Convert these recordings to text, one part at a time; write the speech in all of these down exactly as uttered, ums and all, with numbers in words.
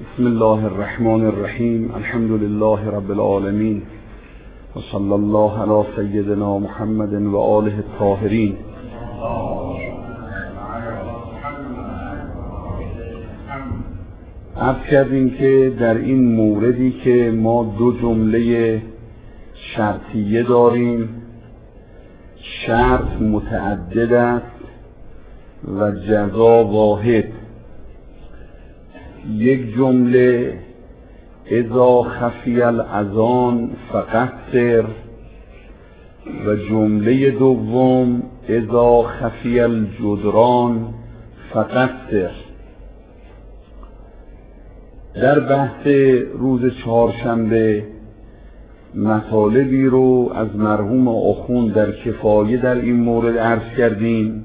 بسم الله الرحمن الرحیم. الحمد لله رب العالمین و صلی الله علی سیدنا محمد و آله الطاهرین. عرض کردیم که در این موردی که ما دو جمله شرطیه داریم، شرط متعدد است و جزا واحد. یک جمله اذا خفی الاذان فقصر و جمله دوم اذا خفی الجدران فقصر. در بحث روز چهارشنبه مطالبی رو از مرحوم آخوند در کفایه در این مورد عرض کردیم.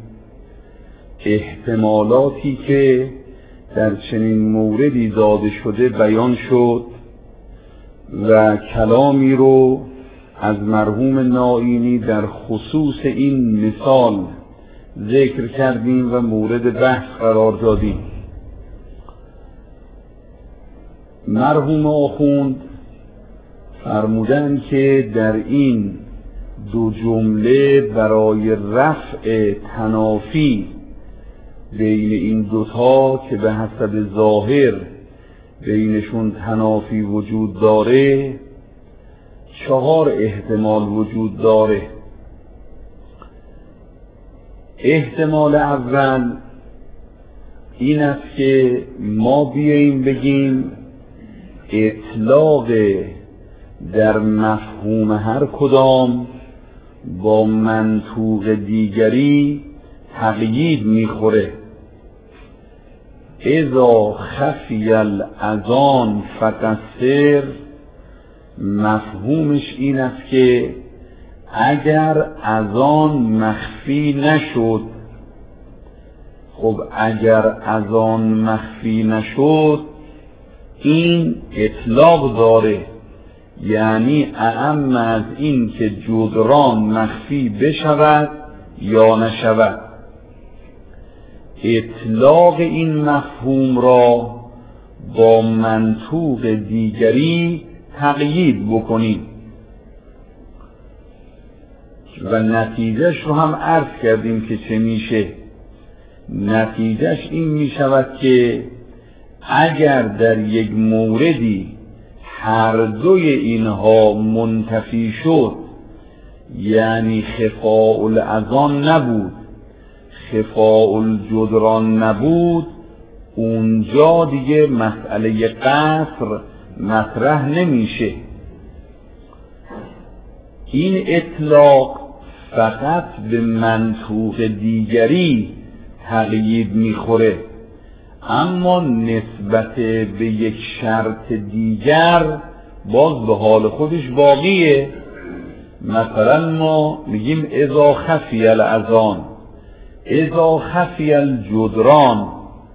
احتمالاتی که در چنین موردی داده شده بیان شد و کلامی رو از مرحوم نائینی در خصوص این مثال ذکر کردیم و مورد بحث قرار دادیم. مرحوم آخوند فرمودند که در این دو جمله برای رفع تنافی بین این دوتا که به حسب ظاهر بینشون تنافی وجود داره، چهار احتمال وجود داره. احتمال اول این است که ما بیاییم بگیم اطلاق در مفهوم هر کدام با منطوق دیگری تقیید میخوره. اذا خفی الاذان فقصر مفهومش این است که اگر اذان مخفی نشد، خب اگر اذان مخفی نشد این اطلاق داره، یعنی اعم از این که جدران مخفی بشود یا نشود. اطلاق این مفهوم را با منطوق دیگری تقیید بکنیم و نتیجهش رو هم عرض کردیم که چه میشه. نتیجهش این میشود که اگر در یک موردی هر دوی اینها منتفی شد، یعنی خفاء الاذان نبود، خفاء الجدران نبود، اونجا دیگه مسئله قصر مطرح نمیشه. این اطلاق فقط به منطوق دیگری تقیید میخوره، اما نسبت به یک شرط دیگر باز به حال خودش باقیه. مثلا ما میگیم اذا خفی الاذان، اذا خفی الجدران.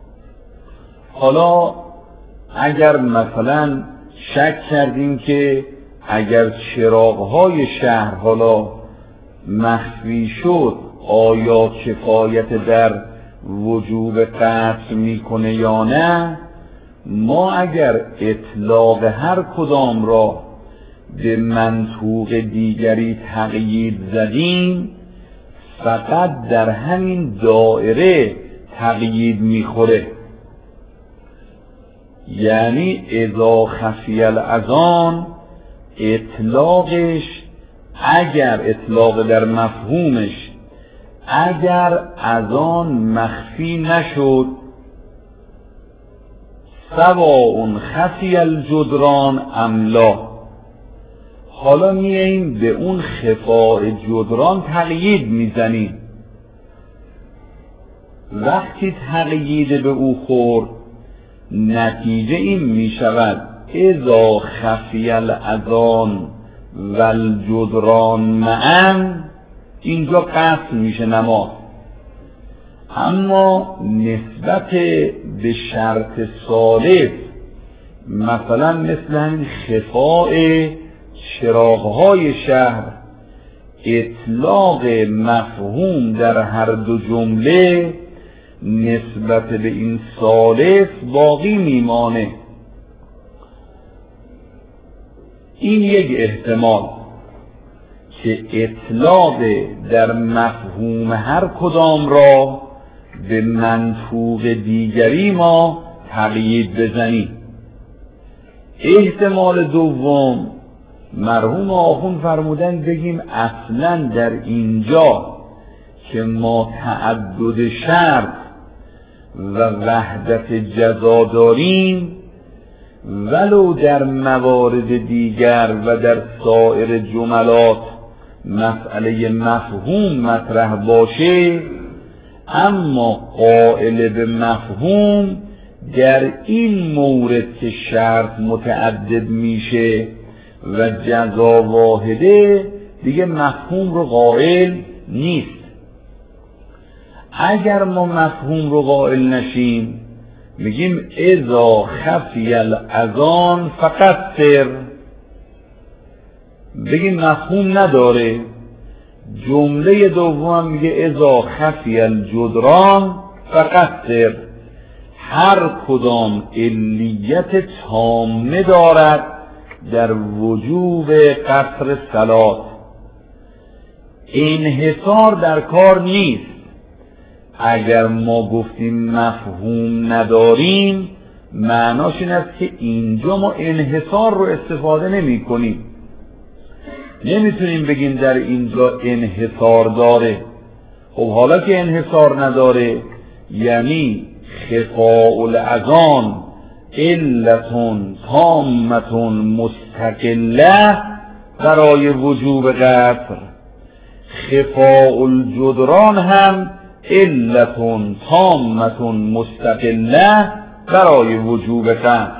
حالا اگر مثلا شک کردیم که اگر چراغهای شهر حالا مخفی شد آیا کفایت در وجوب قطع میکنه یا نه، ما اگر اطلاق هر کدام را به منطوق دیگری تقیید زدیم فقط در همین دایره تقیید میخوره. یعنی اذا خفی الاذان اطلاقش، اگر اطلاق در مفهومش اگر اذان مخفی نشد، سواء خفی الجدران ام لا. حالا میاییم به اون خفاء جدران تقیید میزنیم. وقتی تقیید به او خورد نتیجه این میشود اذا خفی الاذان و الجدران معا، اینجا قصد میشه نماز. اما نسبت به شرط ثالث، مثلا مثل همین خفاء چراغهای شهر، اطلاق مفهوم در هر دو جمله نسبت به این ثالث باقی میمانه. این یک احتمال که اطلاق در مفهوم هر کدام را به منطوق دیگری ما تقیید بزنیم. احتمال دوم، مرحوم آخوند فرمودن بگیم اصلا در اینجا که ما تعدد شرط و وحدت جزا داریم، ولو در موارد دیگر و در سایر جملات مسئله مفهوم مطرح باشه، اما قائل به مفهوم در این مورد که شرط متعدد میشه و جزا واحده دیگه مفهوم رو قائل نیست. اگر ما مفهوم رو قائل نشیم میگیم اذا خفی الاذان فقط سر، بگیم مفهوم نداره. جمله دوم میگه اذا خفی الجدران فقط سر، هر کدام علیت تامه دارد در وجوب قصر صلات. انحصار در کار نیست. اگر ما گفتیم مفهوم نداریم معناش این است که اینجا ما انحصار رو استفاده نمی کنیم. نمیتونیم بگیم در اینجا انحصار داره. خب حالا که انحصار نداره یعنی خفاء الاذان علتون تامتون مستقله برای وجوب قصر، خفاء الجدران هم علتون تامتون مستقله برای وجوب قصر.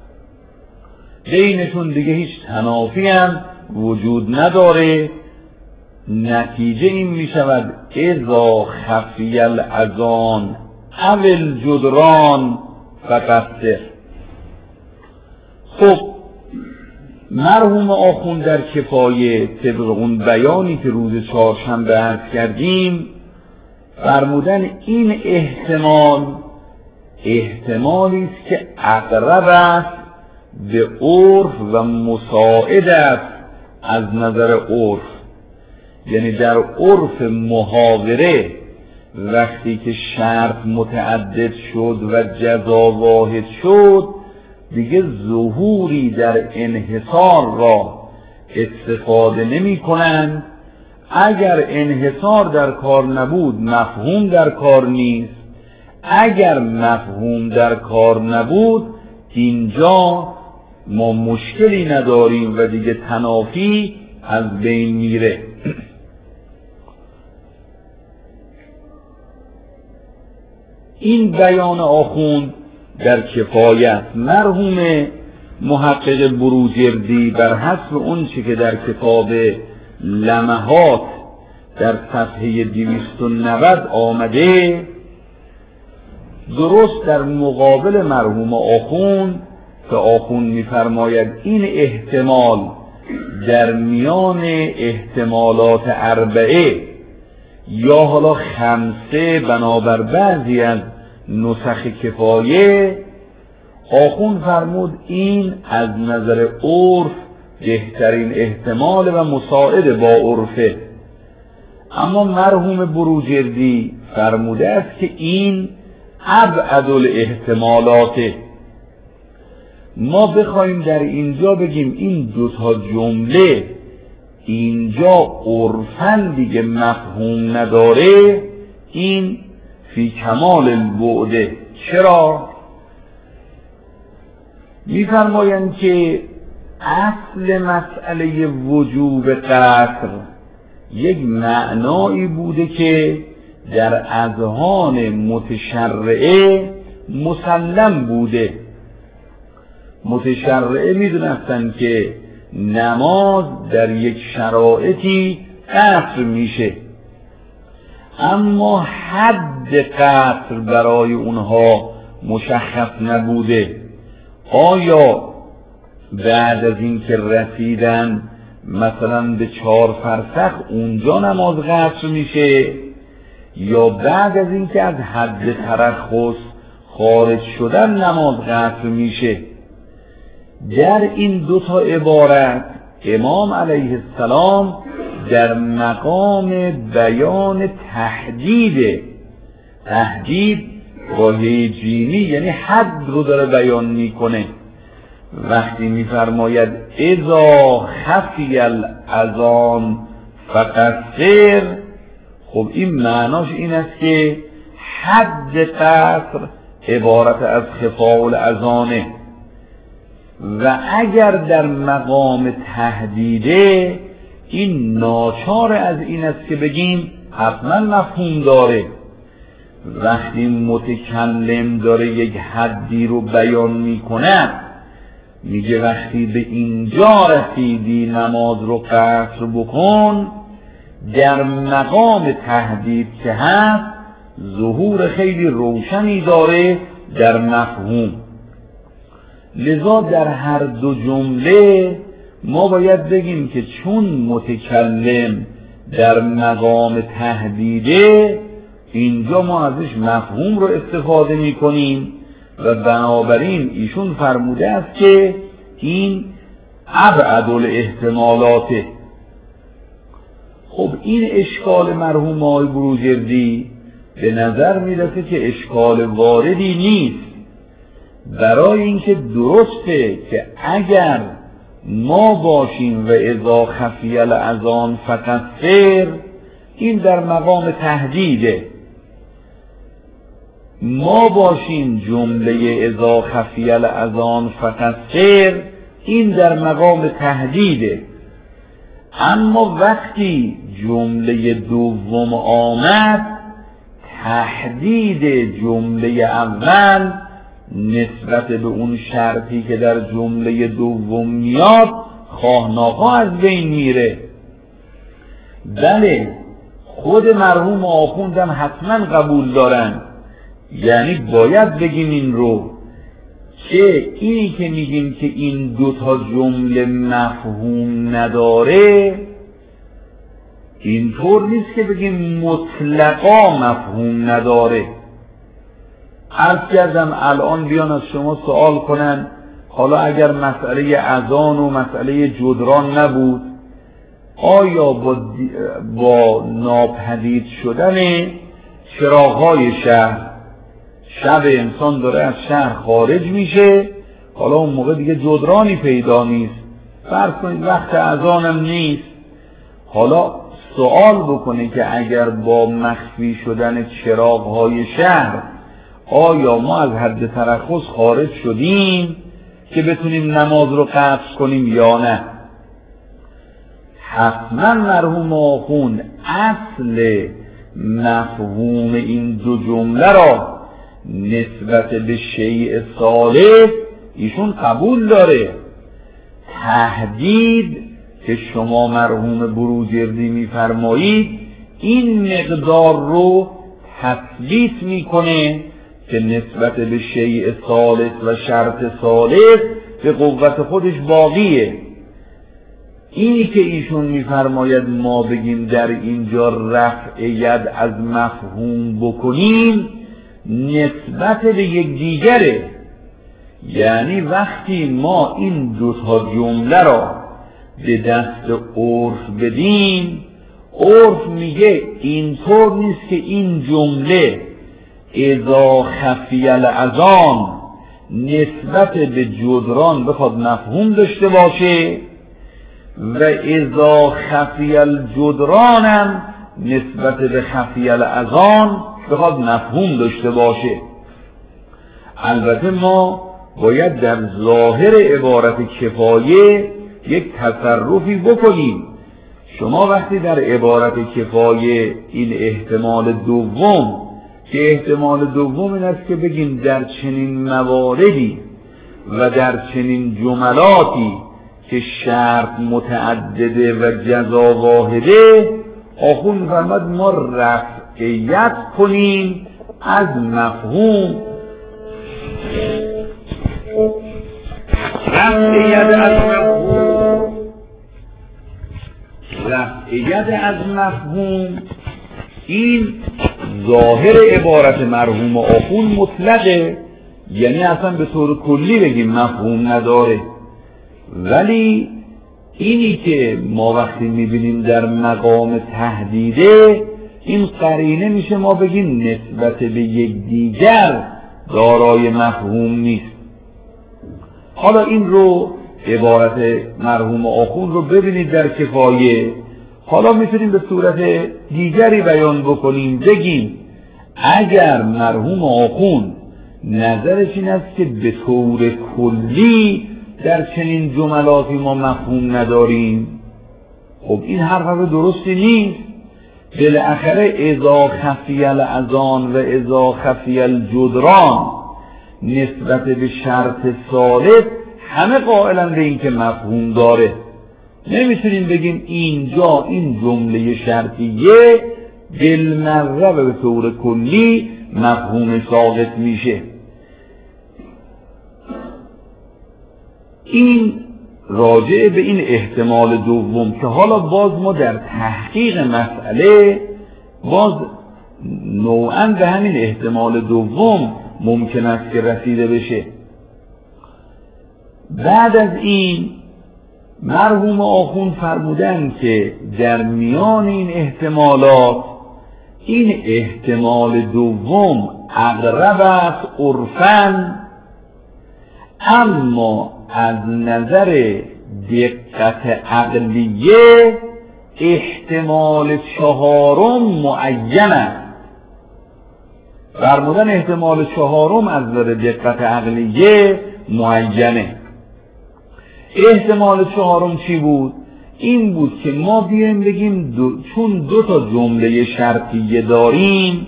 بینشون دیگه هیچ تنافی هم وجود نداره. نتیجه این می شود اذا خفی الاذان او الجدران فقط سر. خب مرحوم آخوند در کفایه طبق اون بیانی که روز چهارشنبه عرض کردیم فرمودن این احتمال احتمالی است که اقرب است به عرف و مساعد است از نظر عرف. یعنی در عرف محاوره وقتی که شرط متعدد شد و جزا واحد شد دیگه ظهوری در انحصار را استفاده نمی کنند. اگر انحصار در کار نبود مفهوم در کار نیست، اگر مفهوم در کار نبود اینجا ما مشکلی نداریم و دیگه تنافی از بین میره. این بیان آخوند در کفایت. مرحوم محقق بروجردی بر حسب اون چی که در کتاب لمحات در صفحه دویست و نود آمده درست در مقابل مرحوم آخوند که آخوند می‌فرماید این احتمال در میان احتمالات اربعه یا حالا خمسه بنابر بعضی از نسخ کفایه، آخوند فرمود این از نظر عرف بهترین احتمال و مساعد با عرفه. اما مرحوم بروجردی فرموده است که این ابعد الاحتمالاته. ما بخوایم در اینجا بگیم این دوتا جمله اینجا عرفاً دیگه مفهوم نداره، این فی کمال البعده. چرا؟ می‌فرمایند که اصل مسئله وجوب قصر یک معنایی بوده که در اذهان متشرعه مسلم بوده. متشرعه میدونستن که نماز در یک شرایطی قصر میشه، اما حد قصر برای اونها مشخص نبوده. آیا بعد از این که رسیدن مثلا به چهار فرسخ اونجا نماز قصر میشه، یا بعد از این که از حد ترخص خارج شدن نماز قصر میشه؟ در این دو تا عبارت امام علیه السلام در مقام بیان تهدید، تهدید با هیجینی یعنی حد رو داره بیان میکنه. وقتی میفرماید اذا خفی الاذان فقصر، خب این معناش این است که حد قصر عبارت از خفاء الاذانه و اگر در مقام تهدیده این ناچار از این است که بگیم حتما مفهوم داره. وقتی متکلم داره یک حدی رو بیان میکنه، میگه وقتی به اینجا رسیدی نماز رو قصر بکن، در مقام تهدید که هست ظهور خیلی روشنی داره در مفهوم. لذا در هر دو جمله ما باید بگیم که چون متکلم در مقام تهدیده، اینجا ما ازش مفهوم رو استفاده می کنیم و بنابراین ایشون فرموده است که این ابعد الاحتمالاته. خب این اشکال مرحوم آقای بروجردی به نظر میرسه که اشکال واردی نیست، برای اینکه درسته که اگر ما باشیم و اذا خفی الاذان فقصر، این در مقام تهدیده، ما باشیم جمله اذا خفی الاذان فقصر، این در مقام تهدیده. اما وقتی جمله دوم آمد، تهدید جمله اول نسبت به اون شرطی که در جمله دوم میاد خواه ناخواه از بین میره. بله خود مرحوم آخوندم حتما قبول دارن، یعنی باید بگیم این رو که اینی که میگیم که این دوتا جمله مفهوم نداره، اینطور نیست که بگیم مطلقا مفهوم نداره. عرض کردم الان بیان از شما سوال کنن حالا اگر مسئله اذان و مسئله جدران نبود، آیا با, با ناپدید شدن چراغ‌های شهر شب انسان داره از شهر خارج میشه، حالا اون موقع دیگه جدرانی پیدا نیست، فرض کنید وقت اذانم نیست، حالا سوال بکنه که اگر با مخفی شدن چراغ‌های شهر آیا ما از حد ترخص خارج شدیم که بتونیم نماز رو قصر کنیم یا نه؟ حتما مرحوم آخوند اصل مفهوم این دو جمله را نسبت به شیء صالح ایشون قبول داره. تهدید که شما مرحوم بروجردی میفرمایید این مقدار رو تثبیت میکنه که نسبت به شیء ثالث و شرط ثالث به قوت خودش باقیه. اینی که ایشون میفرماید ما بگیم در اینجا رفع ید از مفهوم بکنیم نسبت به یک دیگره، یعنی وقتی ما این دوتا جمله را به دست عرف بدیم، عرف میگه اینطور نیست که این جمله اذا خفی الاذان نسبت به جدران بخواد مفهوم داشته باشه و اذا خفی الجدران هم نسبت به خفی الاذان بخواد مفهوم داشته باشه. البته ما باید در ظاهر عبارت کفایه یک تصرفی بکنیم. شما وقتی در عبارت کفایه این احتمال دوم که احتمال دوم این است که بگیم در چنین مواردی و در چنین جملاتی که شرط متعدده و جزا واحده، آخوند می‌فرماید ما رفعیت کنیم از مفهوم، رفعیت از مفهوم رفعیت از مفهوم این ظاهر عبارت مرحوم آخوند مطلقه، یعنی اصلا به طور کلی بگیم مفهوم نداره، ولی اینی که ما وقتی میبینیم در مقام تهدیده، این قرینه میشه ما بگیم نسبت به یک دیگر دارای مفهوم نیست. حالا این رو عبارت مرحوم آخوند رو ببینید در کفایه. حالا میتونیم به صورت دیگری بیان بکنیم، بگیم اگر مرحوم آخوند نظرش این است که به طور کلی در چنین جملاتی ما مفهوم نداریم، خب این حرف درستی نیست. بالاخره اذا خفی الاذان و اذا خفی الجدران نسبت به شرط ثالث همه قائلن به این که مفهوم داره. نمیتونیم بگیم اینجا این جمله شرطیه بالمره و به طور کلی مفهوم ساقط میشه. این راجع به این احتمال دوم که حالا باز ما در تحقیق مسئله باز نوعاً به همین احتمال دوم ممکن است که رسیده بشه. بعد از این مرحوم آخوند فرمودن که در میان این احتمالات این احتمال دوم اقرب است عرفاً، اما از نظر دقت عقلیه احتمال چهارم معین است. فرمودن احتمال چهارم از نظر دقت عقلیه معینه. احتمال چهارم چی بود؟ این بود که ما بیایم بگیم دو چون دو تا جمله شرطیه داریم،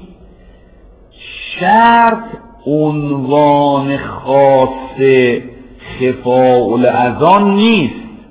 شرط عنوان خاص خفاء الاذان نیست،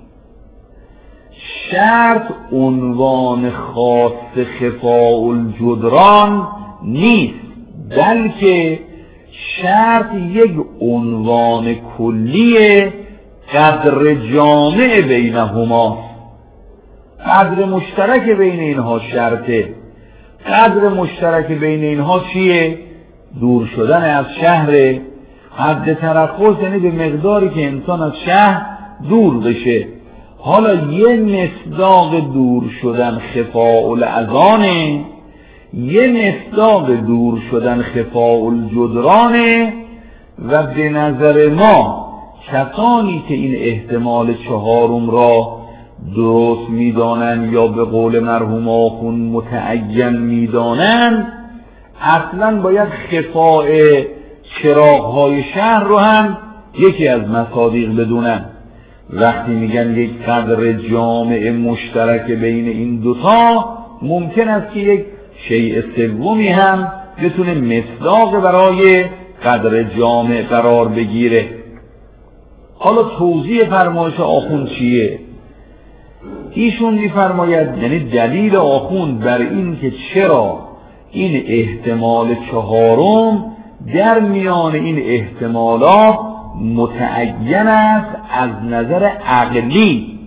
شرط عنوان خاص خفاء الجدران نیست، بلکه شرط یک عنوان کلیه قدر جامع بینهما. قدر مشترک بین اینها شرطه. قدر مشترک بین اینها چیه؟ دور شدن از شهر. حد ترخص یعنی به مقداری که انسان از شهر دور بشه. حالا یه مصداق دور شدن خفاء الاذانه، یه مصداق دور شدن خفاء الجدرانه، و به نظر ما کسانی که این احتمال چهارم را درست میدانند یا به قول مرحوم آخوند متعین میدانند، اصلا باید خفاء چراغ‌های شهر رو هم یکی از مصادیق بدونن. وقتی میگن یک قدر جامع مشترک بین این دوتا، ممکن است که یک شیء سومی هم بتونه مصداق برای قدر جامع قرار بگیره. حالا توضیح فرمایش آخوند چیه؟ ایشون میفرماید، یعنی دلیل آخوند بر این که چرا این احتمال چهارم در میان این احتمالات متعین است از نظر عقلی.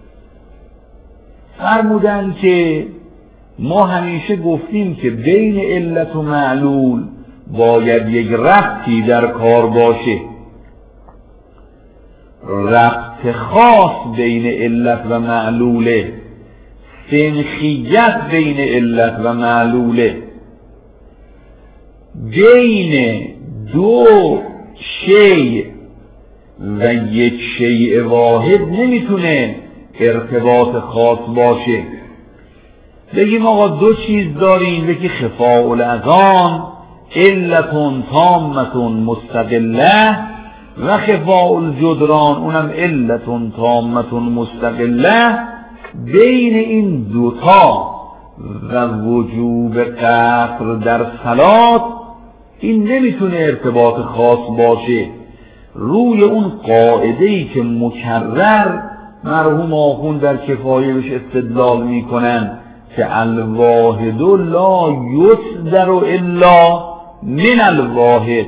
فرمودن که ما همیشه گفتیم که بین علت و معلول باید یک ربطی در کار باشه، ربط خاص بین علت و معلوله، سنخیت بین علت و معلوله. بین دو شیء و یک شیء واحد نمیتونه ارتباط خاص باشه. بگیم آقا دو چیز داریم، یکی خفاء الاذان علتون تامتون مستقله و خفاء الجدران اونم علتون تامتون مستقله. بین این دوتا و وجوب قصر در صلات این نمیتونه ارتباط خاص باشه. روی اون قاعده‌ای که مکرر مرحوم آخوند در کفایه بهش استدلال میکنن که الواحد لا یصدر الا من الواحد،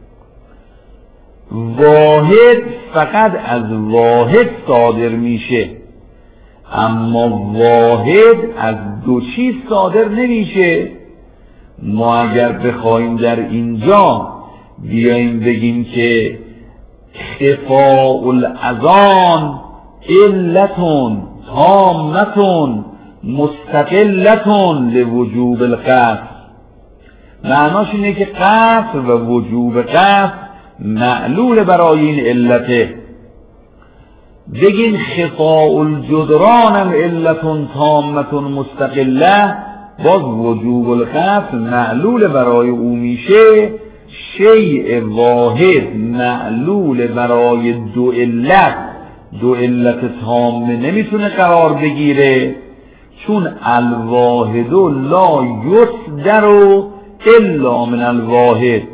واحد فقط از واحد صادر میشه، اما واحد از دو چیز صادر نمیشه. ما اگر بخوایم در اینجا بیاییم بگیم که خفاء الاذان علتون تامتون مستقلتون لوجوب القصر. معناش اینه که قصر و وجوب قصر معلول برای این علته. بگین خفاء الجدران هم علتون تامتون مستقله، باز وجوب القصر معلول برای او میشه. شیء واحد معلول برای دو علت، دو علت تامه نمیتونه قرار بگیره، چون الواحد لا یصدر الا من الواحد.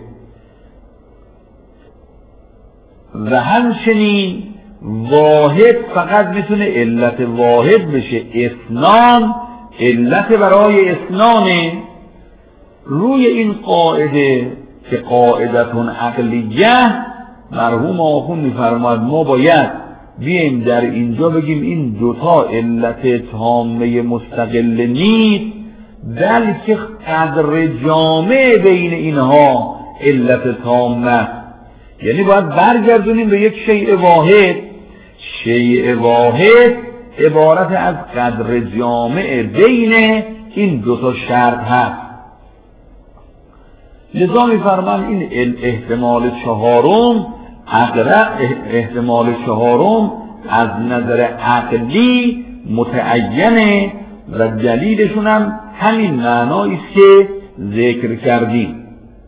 و همچنین واحد فقط میتونه علت واحد بشه. اثنان علت برای اثنانه. روی این قاعده که قاعدتون عقلیه، مرحوم آخوند میفرماید ما باید بیاییم در اینجا بگیم این دوتا علت تامه مستقل نیست، بلکه قدر جامع بین اینها علت تامه. یعنی باید برگردونیم به یک شیء واحد. شیء واحد عبارت از قدر جامع بین این دوتا شرط هست. لذا میفرمان این احتمال چهارم اقرب، احتمال چهارم از نظر عقلی متعینه و دلیلشون هم همین معنایی است که ذکر کردیم.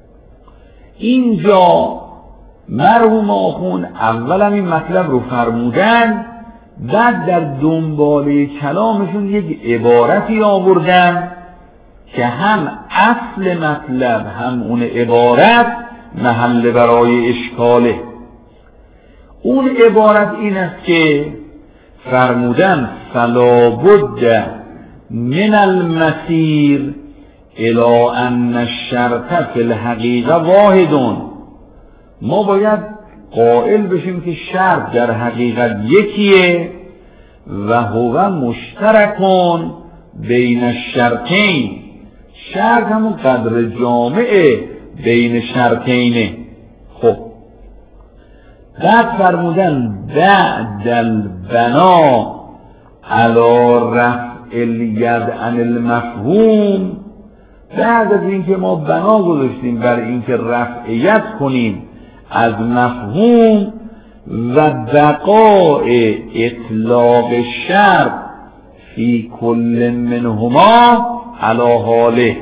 اینجا مرحوم آخوند اولا این مطلب رو فرمودن، بعد در دنباله کلامشون یک عبارتی آوردن که هم اصل مطلب هم اون عبارت محل برای اشکاله. اون عبارت این است که فرمودن فلا بد من المسیر الی ان الشرط فی الحقیقه واحد. ما باید قائل بشیم که شرط در حقیقت یکیه و هو مشترکون بین الشرطین. شرط همون قدر جامعه بین شرطینه. خب بعد فرمودن بعد البنا علی رفع الید عن المفهوم، بعد از اینکه ما بنا گذاشتیم بر اینکه رفع ید کنیم از مفهوم و بقاء اطلاق شرط فی کل منهما علی حاله.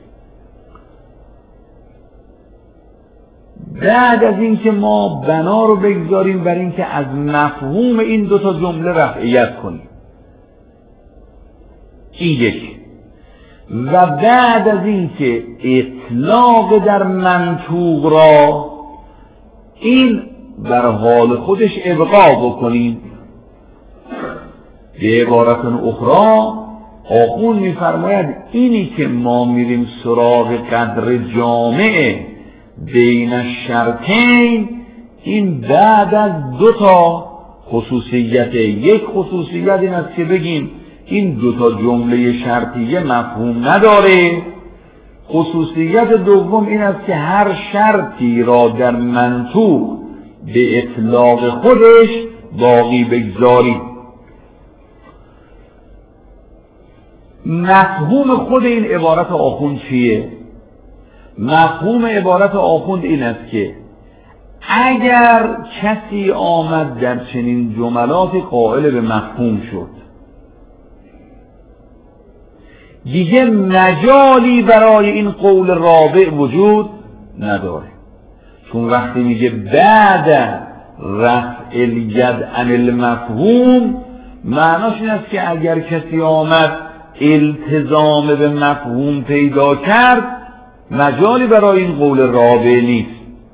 بعد از اینکه ما بنا رو بگذاریم بر اینکه از مفهوم این دو تا جمله رفعیت کنیم، این یک. و بعد از اینکه اطلاق در منطوق را این در حال خودش ابقا بکنیم. به عبارت اخرى آخوند میفرماید اینی که ما میریم سراغ قدر جامع بین الشرطین، این بعد از دو تا خصوصیت. یک خصوصیت این است که بگیم این دو تا جمله شرطیه مفهوم نداره. خصوصیت دوم این است که هر شرطی را در منطوق به اطلاق خودش باقی بگذاریم. مفهوم خود این عبارت آخوند چیه؟ مفهوم عبارت آخوند این است که اگر کسی آمد در چنین جملات قائل به مفهوم شد، دیگه مجالی برای این قول رابع وجود نداره. چون وقتی میگه بعد رفع الید عن المفهوم، معناش این است که اگر کسی آمد التزام به مفهوم پیدا کرد، مجالی برای این قول رابع نیست.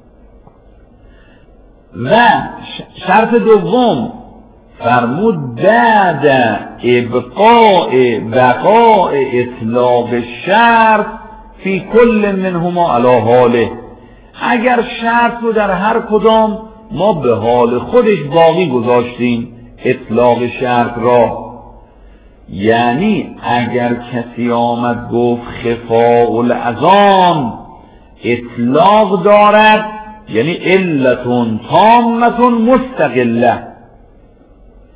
و شرط دوم فرمود بعد ابقاء بقاء اطلاق شرط فی کل منهما علی حاله. اگر شرط رو در هر کدام ما به حال خودش باقی گذاشتیم اطلاق شرط را، یعنی اگر کسی آمد گفت خفاء الاذان اطلاق دارد، یعنی علتون تامتون مستقله،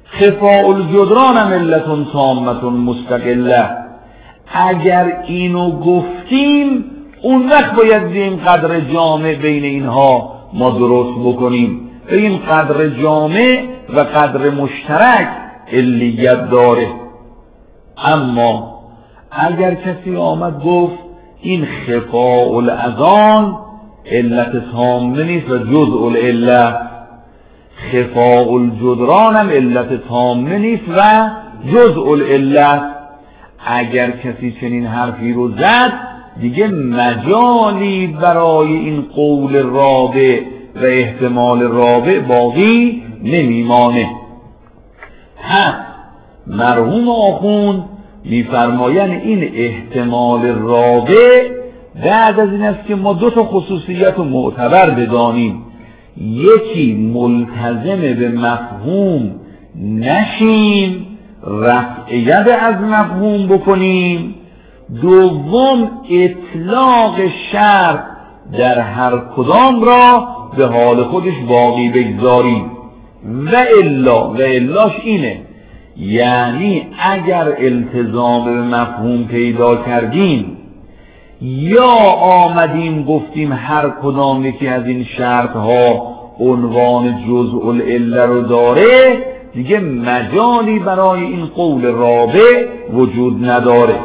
خفاء الجدران هم علتون تامتون مستقله. اگر اینو گفتیم اون وقت باید بیم قدر جامع بین اینها ما درست بکنیم، بگیم قدر جامع و قدر مشترک علیت داره. اما اگر کسی آمد گفت این خفاء الاذان علت تامه نیست و جزء العله، خفاء الجدران هم علت تامه نیست و جزء العله، اگر کسی چنین حرفی رو زد دیگه مجالی برای این قول رابع و احتمال رابع باقی نمیمانه. پس مرحوم آخوند میفرمایند این احتمال رابع بعد از این است که ما دو تا خصوصیت رو معتبر بدانیم، یکی ملتزم به مفهوم نشیم، رفع ید از مفهوم بکنیم، دوم اطلاق شرط در هر کدام را به حال خودش باقی بگذاریم. و الا و الاش اینه، یعنی اگر التزام به مفهوم پیدا کردیم یا آمدیم گفتیم هر کدام یکی از این شرط ها عنوان جزء العله رو داره، دیگه مجالی برای این قول رابع وجود نداره.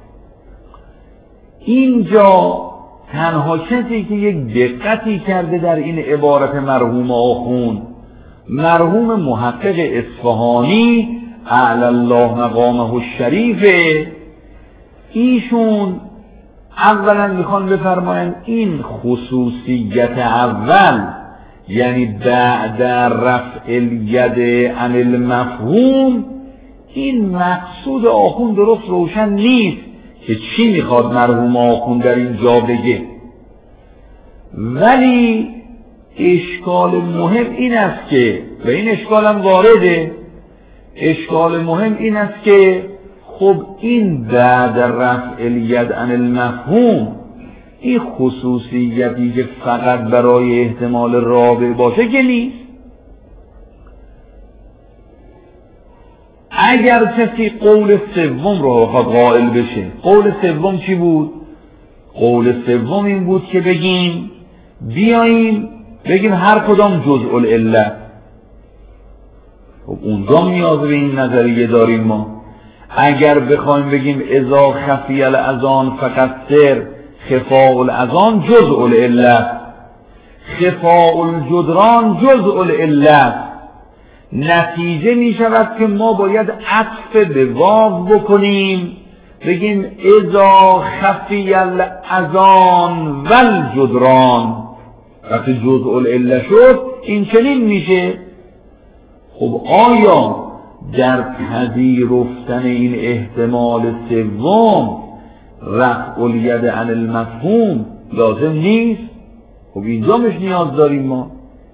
اینجا تنها کسی که یک دقتی کرده در این عبارت مرحوم آخوند، مرحوم محقق اصفهانی اعلی الله مقامه الشریفه، ایشون اولا میخوان بفرمایند این خصوصیت اول، یعنی بعد رفع الید عن المفهوم، این مقصود آخوند درست روشن نیست که چی میخواد مرحوم آخوند در این جا بگه. ولی اشکال مهم این است که، و این اشکال هم وارده، اشکال مهم این است که خب این بعد رفع الید عن المفهوم، این خصوصیتی که فقط برای احتمال رابع باشه که نیست. اگر کسی قول سوم رو بخواد قائل بشه، قول سوم چی بود؟ قول سوم این بود که بگیم بیاییم بگیم هر کدام جزء العله. خب اونجا نیاز به این نظریه داریم ما. اگر بخوایم بگیم اذا خفی الاذان فقط سر خفاء الاذان جزء العله، خفاء الجدران جزء العله، نتیجه می شود که ما باید عطف به واو بکنیم، بگیم اذا خفی الاذان والجدران. وقتی جزء العله شد این چنین میشه. خب آیا در پذیرفتن این احتمال سوم رفع الید عن المفهوم لازم نیست؟ خب اینجا مش نیاز داریم ما.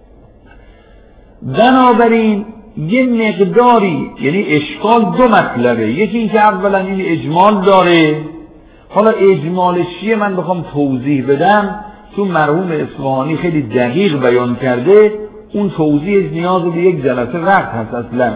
بنابراین یه مقداری، یعنی اشکال دو مطلبه، یکی این که اولا این اجمال داره. حالا اجمالش چیه من بخوام توضیح بدم، چون مرحوم اصفهانی خیلی دقیق بیان کرده، اون توضیحش نیاز به یک جلسه وقت هست اصلا.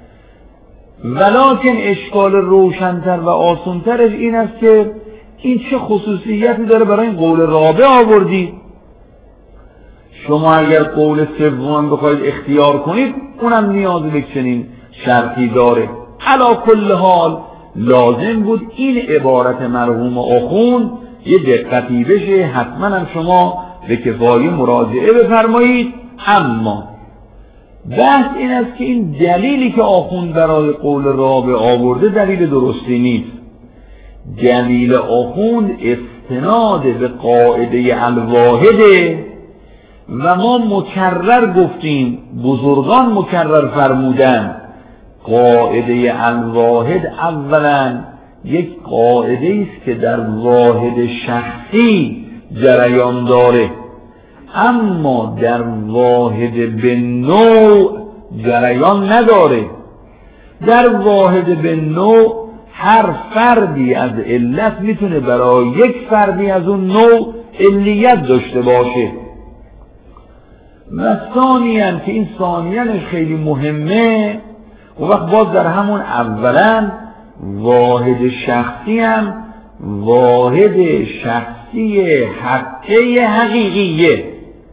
ولکن اشکال روشنتر و آسانترش این است که این چه خصوصیتی داره برای این قول رابع آوردید. شما اگر قول سوم بخواید اختیار کنید اونم نیاز به چنین شرطی داره. علی کل حال لازم بود این عبارت مرحوم آخوند یه دقتی بشه، حتما هم شما به کفایه مراجعه بفرمایید. اما بحث این است که این دلیلی که آخوند برای قول رابع آورده دلیل درستی نیست. دلیل آخوند استناد به قاعده الواحده و ما مکرر گفتیم، بزرگان مکرر فرمودن، قاعده الواحد اولا یک قاعده است که در واحد شخصی جریان داره، اما در واحد به نوع جریان نداره. در واحد به نوع هر فردی از علت میتونه برای یک فردی از اون نوع علیت داشته باشه. و ثانیاً که این ثانیاًش خیلی مهمه، و وقت باز در همون اولا واحد شخصی هم واحد شخصی حقه حقیقیه.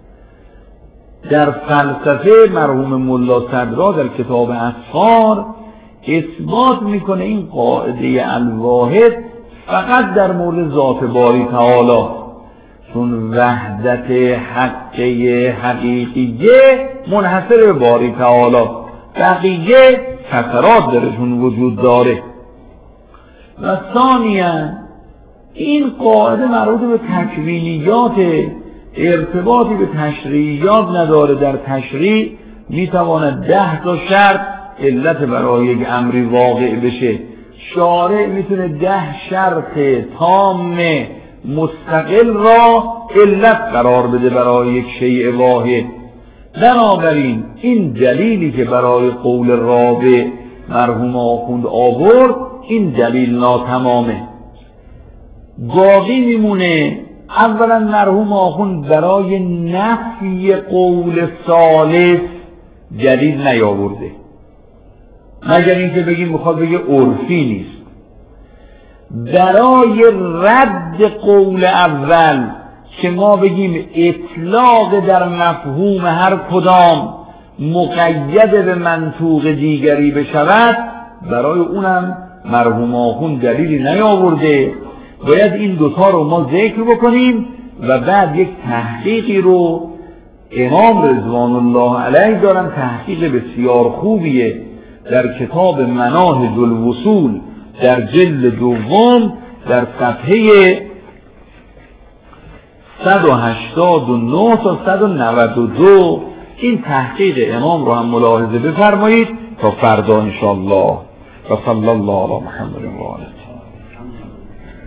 در فلسفه مرحوم ملا صدرا در کتاب اسفار اثبات میکنه این قاعده الواحد فقط در مورد ذات باری تعالی، چون وحدت حقه حقیقیه منحصر به باری تعالی، بقیه فترات درشون وجود داره. و ثانیاً این قاعده مربوط به تکوینیات، ارتباطی به تشریعیات نداره. در تشریع میتواند ده تا شرط علت برای یک امری واقع بشه، شارع میتونه ده شرط تام مستقل را علت قرار بده برای یک شیء واحد. بنابراین این دلیلی که برای قول رابع مرحوم آخوند آورد این دلیل ناتمامه. باقی میمونه اولا مرحوم آخوند برای نفی قول ثالث دلیل نیاورده، مگر اینکه بگیم میخواد بگه عرفی نیست. برای رد قول اول که ما بگیم اطلاق در مفهوم هر کدام مقید به منطوق دیگری بشود، برای اونم مرحوم آخوند دلیلی نیاورده. باید این دوتا رو ما ذکر بکنیم و بعد یک تحقیقی رو امام رضوان الله علیه دارن، تحقیق بسیار خوبیه در کتاب مناهج الوصول در جلد دوم در صفحه صد و هشتاد و نه تا صد و نود و دو این تحقیق امام رو هم ملاحظه بفرمایید تا فردا انشاءالله. و صلی الله علی محمد و آله.